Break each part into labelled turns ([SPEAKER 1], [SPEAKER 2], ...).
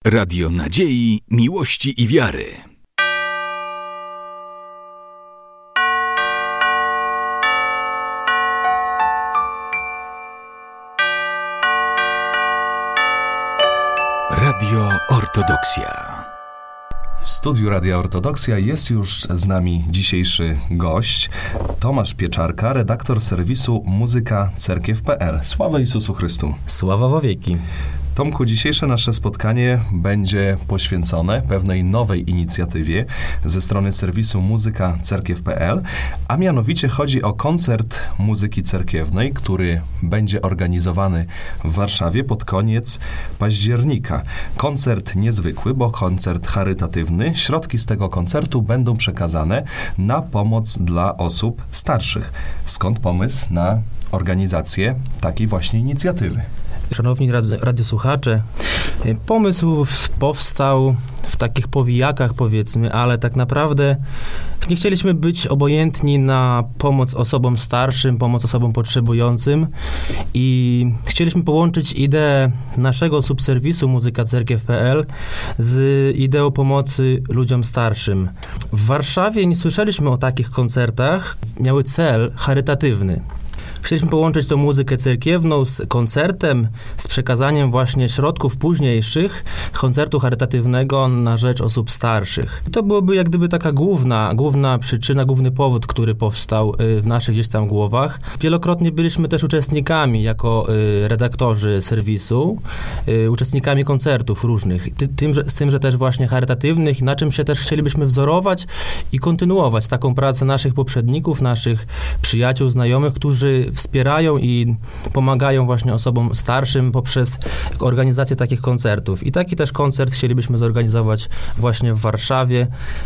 [SPEAKER 1] Radio Nadziei, Miłości i Wiary. Radio Ortodoksja.
[SPEAKER 2] W studiu Radia Ortodoksja jest już z nami dzisiejszy gość, Tomasz Pieczarka, redaktor serwisu muzykacerkiew.pl. Sława Jezusu Chrystu.
[SPEAKER 3] Sława wo wieki.
[SPEAKER 2] Tomku, dzisiejsze nasze spotkanie będzie poświęcone pewnej nowej inicjatywie ze strony serwisu muzykacerkiew.pl, a mianowicie chodzi o koncert muzyki cerkiewnej, który będzie organizowany w Warszawie pod koniec października. Koncert niezwykły, bo koncert charytatywny. Środki z tego koncertu będą przekazane na pomoc dla osób starszych. Skąd pomysł na organizację takiej właśnie inicjatywy?
[SPEAKER 3] Szanowni radiosłuchacze, pomysł powstał w takich powijakach, powiedzmy, ale tak naprawdę nie chcieliśmy być obojętni na pomoc osobom starszym, pomoc osobom potrzebującym i chcieliśmy połączyć ideę naszego subserwisu muzykacerkiew.pl z ideą pomocy ludziom starszym. W Warszawie nie słyszeliśmy o takich koncertach, miały cel charytatywny. Chcieliśmy połączyć tą muzykę cerkiewną z koncertem, z przekazaniem właśnie środków późniejszych koncertu charytatywnego na rzecz osób starszych. To byłoby jak gdyby taka główna przyczyna, główny powód, który powstał w naszych gdzieś tam głowach. Wielokrotnie byliśmy też uczestnikami jako redaktorzy serwisu, uczestnikami koncertów różnych, z tym, że też właśnie charytatywnych, na czym się też chcielibyśmy wzorować i kontynuować taką pracę naszych poprzedników, naszych przyjaciół, znajomych, którzy wspierają i pomagają właśnie osobom starszym poprzez organizację takich koncertów. I taki też koncert chcielibyśmy zorganizować właśnie w Warszawie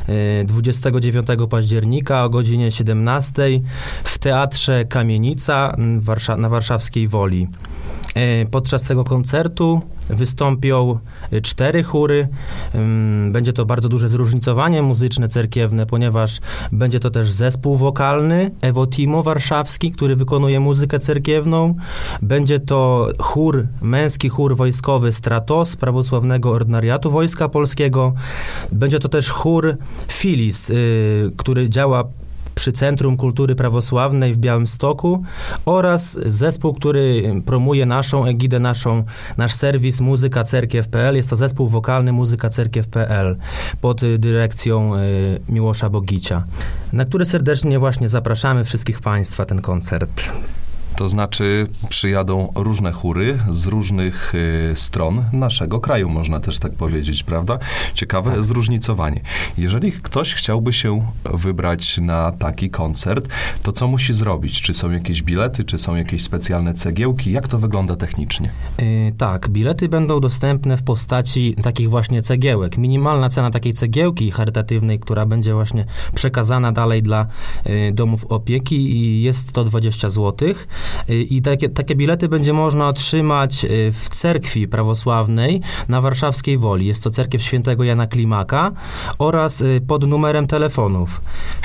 [SPEAKER 3] 29 października o godzinie 17 w Teatrze Kamienica na Warszawskiej Woli. Podczas tego koncertu wystąpią 4 chóry. Będzie to bardzo duże zróżnicowanie muzyczne, cerkiewne, ponieważ będzie to też zespół wokalny Ewotimo warszawski, który wykonuje muzykę cerkiewną. Będzie to męski chór wojskowy Stratos Prawosławnego Ordynariatu Wojska Polskiego. Będzie to też chór Filis, który działa przy Centrum Kultury Prawosławnej w Białymstoku oraz zespół, który promuje naszą egidę, nasz serwis muzykacerkiew.pl. Jest to zespół wokalny muzykacerkiew.pl pod dyrekcją Miłosza Bogicia, na który serdecznie właśnie zapraszamy wszystkich Państwa ten koncert.
[SPEAKER 2] To znaczy przyjadą różne chóry z różnych stron naszego kraju, można też tak powiedzieć, prawda? Ciekawe zróżnicowanie. Jeżeli ktoś chciałby się wybrać na taki koncert, to co musi zrobić? Czy są jakieś bilety, czy są jakieś specjalne cegiełki? Jak to wygląda technicznie?
[SPEAKER 3] Tak, bilety będą dostępne w postaci takich właśnie cegiełek. Minimalna cena takiej cegiełki charytatywnej, która będzie właśnie przekazana dalej dla domów opieki i jest to 20 zł. I takie bilety będzie można otrzymać w cerkwi prawosławnej na Warszawskiej Woli. Jest to cerkiew świętego Jana Klimaka oraz pod numerem telefonów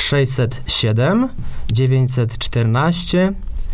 [SPEAKER 3] 607 914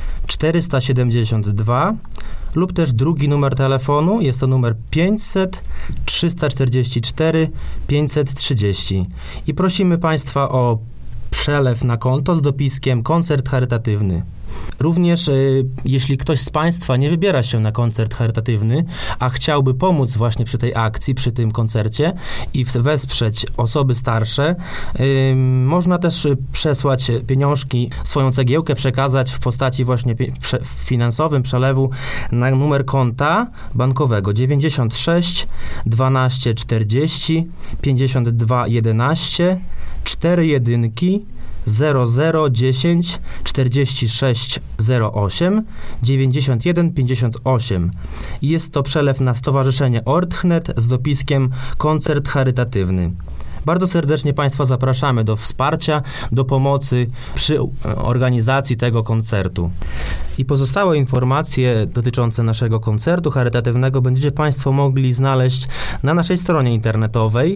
[SPEAKER 3] 472 lub też drugi numer telefonu, jest to numer 500 344 530. I prosimy Państwa o przelew na konto z dopiskiem koncert charytatywny. Również jeśli ktoś z Państwa nie wybiera się na koncert charytatywny, a chciałby pomóc właśnie przy tej akcji, przy tym koncercie i wesprzeć osoby starsze, można też przesłać pieniążki, swoją cegiełkę przekazać w postaci właśnie finansowym przelewu na numer konta bankowego 96 12 40 52 11 4 jedynki 0010 46 08 91 58. Jest to przelew na Stowarzyszenie Ortchnet z dopiskiem koncert charytatywny. Bardzo serdecznie Państwa zapraszamy do wsparcia, do pomocy przy organizacji tego koncertu. I pozostałe informacje dotyczące naszego koncertu charytatywnego będziecie Państwo mogli znaleźć na naszej stronie internetowej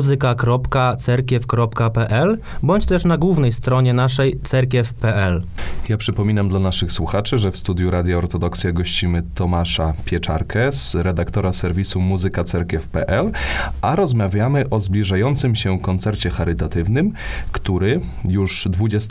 [SPEAKER 3] muzyka.cerkiew.pl bądź też na głównej stronie naszej cerkiew.pl.
[SPEAKER 2] Ja przypominam dla naszych słuchaczy, że w studiu Radia Ortodoksja gościmy Tomasza Pieczarkę, redaktora serwisu muzykacerkiew.pl, a rozmawiamy o zbliżającym się koncercie charytatywnym, który już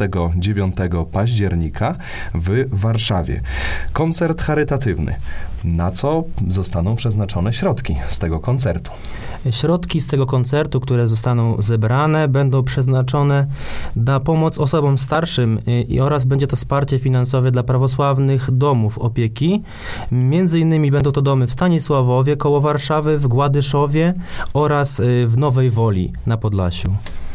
[SPEAKER 2] 29 października w Warszawie. Koncert charytatywny. Na co zostaną przeznaczone środki z tego koncertu?
[SPEAKER 3] Środki z tego koncertu, które zostaną zebrane, będą przeznaczone na pomoc osobom starszym oraz będzie to wsparcie finansowe dla prawosławnych domów opieki. Między innymi będą to domy w Stanisławowie, koło Warszawy, w Gładyszowie oraz w Nowej Woli na Podlasiu.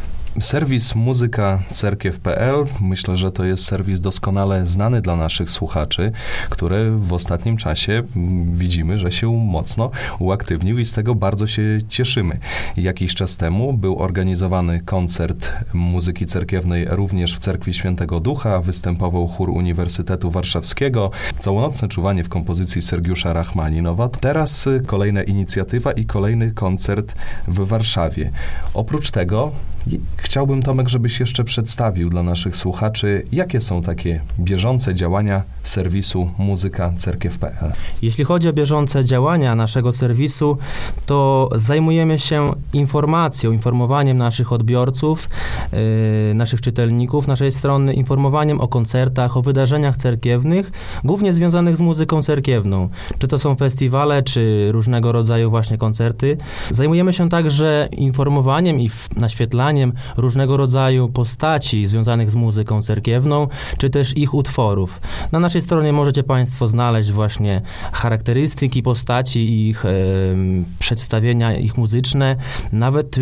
[SPEAKER 2] Serwis muzykacerkiew.pl, myślę, że to jest serwis doskonale znany dla naszych słuchaczy, który w ostatnim czasie widzimy, że się mocno uaktywnił i z tego bardzo się cieszymy. Jakiś czas temu był organizowany koncert muzyki cerkiewnej również w Cerkwi Świętego Ducha, występował chór Uniwersytetu Warszawskiego, całonocne czuwanie w kompozycji Sergiusza Rachmaninowa. Teraz kolejna inicjatywa i kolejny koncert w Warszawie. Oprócz tego chciałbym, Tomek, żebyś jeszcze przedstawił dla naszych słuchaczy, jakie są takie bieżące działania serwisu muzykacerkiew.pl.
[SPEAKER 3] Jeśli chodzi o bieżące działania naszego serwisu, to zajmujemy się informowaniem naszych odbiorców, naszych czytelników naszej strony, informowaniem o koncertach, o wydarzeniach cerkiewnych, głównie związanych z muzyką cerkiewną. Czy to są festiwale, czy różnego rodzaju właśnie koncerty. Zajmujemy się także informowaniem i naświetlaniem różnego rodzaju postaci związanych z muzyką cerkiewną, czy też ich utworów. Na naszej stronie możecie Państwo znaleźć właśnie charakterystyki postaci, ich przedstawienia, ich muzyczne, nawet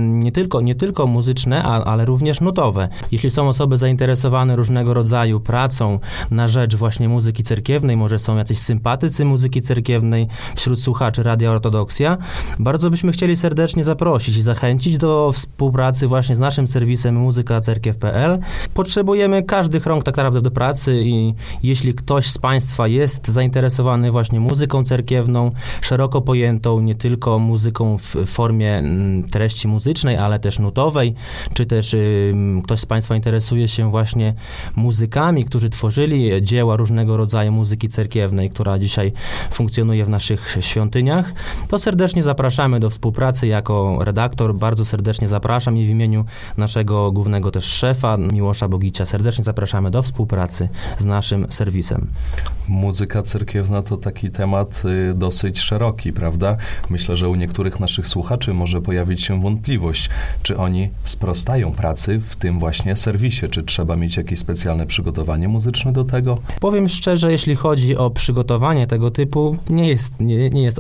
[SPEAKER 3] nie tylko muzyczne, ale również nutowe. Jeśli są osoby zainteresowane różnego rodzaju pracą na rzecz właśnie muzyki cerkiewnej, może są jacyś sympatycy muzyki cerkiewnej wśród słuchaczy Radia Ortodoksja, bardzo byśmy chcieli serdecznie zaprosić i zachęcić do współpracy właśnie z naszym serwisem muzykacerkiew.pl. Potrzebujemy każdych rąk tak naprawdę do pracy i jeśli ktoś z Państwa jest zainteresowany właśnie muzyką cerkiewną, szeroko pojętą, nie tylko muzyką w formie treści muzycznej, ale też nutowej, czy też ktoś z Państwa interesuje się właśnie muzykami, którzy tworzyli dzieła różnego rodzaju muzyki cerkiewnej, która dzisiaj funkcjonuje w naszych świątyniach, to serdecznie zapraszamy do współpracy. Jako redaktor bardzo serdecznie zapraszam i w imieniu naszego głównego też szefa, Miłosza Bogicia, serdecznie zapraszamy do współpracy z naszym serwisem.
[SPEAKER 2] Muzyka cerkiewna to taki temat dosyć szeroki, prawda? Myślę, że u niektórych naszych słuchaczy może pojawić się wątpliwość, czy oni sprostają pracy w tym właśnie serwisie, czy trzeba mieć jakieś specjalne przygotowanie muzyczne do tego?
[SPEAKER 3] Powiem szczerze, jeśli chodzi o przygotowanie tego typu, nie jest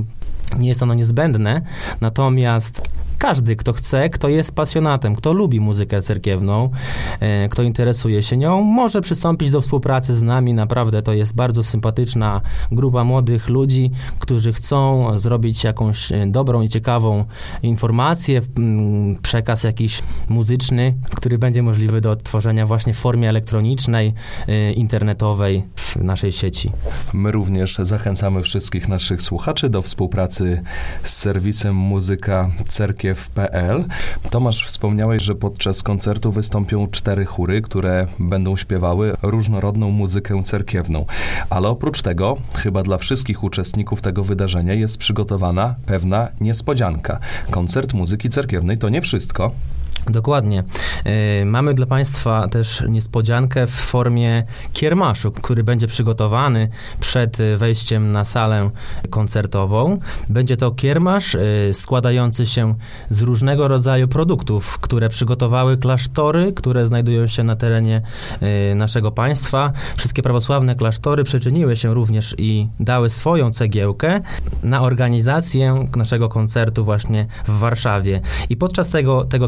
[SPEAKER 3] ono niezbędne, natomiast każdy, kto chce, kto jest pasjonatem, kto lubi muzykę cerkiewną, kto interesuje się nią, może przystąpić do współpracy z nami. Naprawdę to jest bardzo sympatyczna grupa młodych ludzi, którzy chcą zrobić jakąś dobrą i ciekawą informację, przekaz jakiś muzyczny, który będzie możliwy do odtworzenia właśnie w formie elektronicznej, internetowej w naszej sieci.
[SPEAKER 2] My również zachęcamy wszystkich naszych słuchaczy do współpracy z serwisem muzykacerkiew.pl. Tomasz, wspomniałeś, że podczas koncertu wystąpią 4 chóry, które będą śpiewały różnorodną muzykę cerkiewną. Ale oprócz tego, chyba dla wszystkich uczestników tego wydarzenia jest przygotowana pewna niespodzianka. Koncert muzyki cerkiewnej to nie wszystko.
[SPEAKER 3] Dokładnie. Mamy dla Państwa też niespodziankę w formie kiermaszu, który będzie przygotowany przed wejściem na salę koncertową. Będzie to kiermasz składający się z różnego rodzaju produktów, które przygotowały klasztory, które znajdują się na terenie naszego państwa. Wszystkie prawosławne klasztory przyczyniły się również i dały swoją cegiełkę na organizację naszego koncertu właśnie w Warszawie. I podczas tego kiermaszu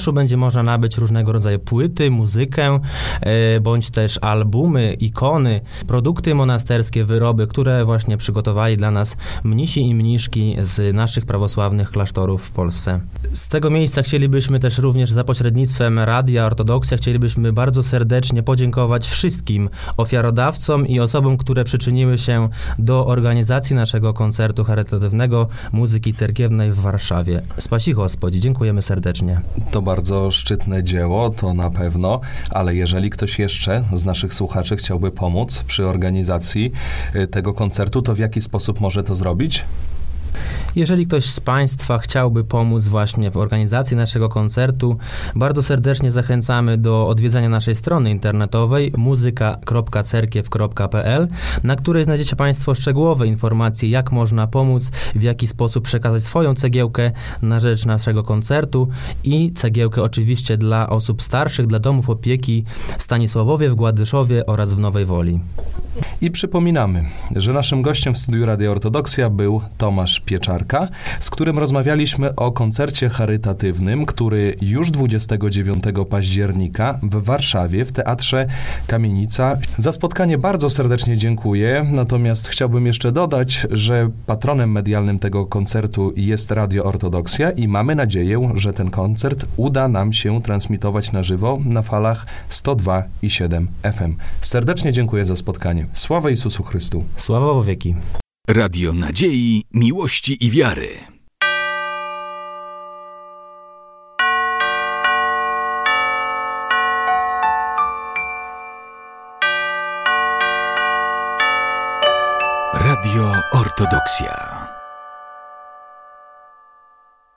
[SPEAKER 3] mecenaszu będzie można nabyć różnego rodzaju płyty, muzykę, bądź też albumy, ikony, produkty monasterskie, wyroby, które właśnie przygotowali dla nas mnisi i mniszki z naszych prawosławnych klasztorów w Polsce. Z tego miejsca chcielibyśmy też również za pośrednictwem Radia Ortodoksja chcielibyśmy bardzo serdecznie podziękować wszystkim ofiarodawcom i osobom, które przyczyniły się do organizacji naszego koncertu charytatywnego muzyki cerkiewnej w Warszawie. Spasi Gospodzi, dziękujemy serdecznie.
[SPEAKER 2] To bardzo szczytne dzieło, to na pewno, ale jeżeli ktoś jeszcze z naszych słuchaczy chciałby pomóc przy organizacji tego koncertu, to w jaki sposób może to zrobić?
[SPEAKER 3] Jeżeli ktoś z Państwa chciałby pomóc właśnie w organizacji naszego koncertu, bardzo serdecznie zachęcamy do odwiedzania naszej strony internetowej muzyka.cerkiew.pl, na której znajdziecie Państwo szczegółowe informacje, jak można pomóc, w jaki sposób przekazać swoją cegiełkę na rzecz naszego koncertu i cegiełkę oczywiście dla osób starszych, dla domów opieki w Stanisławowie, w Gładyszowie oraz w Nowej Woli.
[SPEAKER 2] I przypominamy, że naszym gościem w studiu Radia Ortodoksja był Tomasz Pieczarka, z którym rozmawialiśmy o koncercie charytatywnym, który już 29 października w Warszawie w Teatrze Kamienica. Za spotkanie bardzo serdecznie dziękuję, natomiast chciałbym jeszcze dodać, że patronem medialnym tego koncertu jest Radio Ortodoksja i mamy nadzieję, że ten koncert uda nam się transmitować na żywo na falach 102,7 FM. Serdecznie dziękuję za spotkanie. Sława Jezusu Chrystu.
[SPEAKER 3] Sława wo wieki.
[SPEAKER 1] Radio nadziei, miłości i wiary. Radio Ortodoksja.